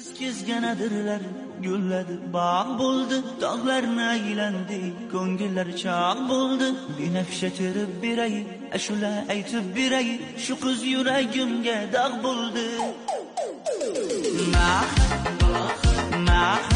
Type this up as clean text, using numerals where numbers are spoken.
kezganadirlar, gulladi, bog' bo'ldi, tog'larni aylandi, ko'ngillar chog' bo'ldi. Binafsha terib beray, ashula aytib beray, shu qiz yuragimga dog' bo'ldi. Mah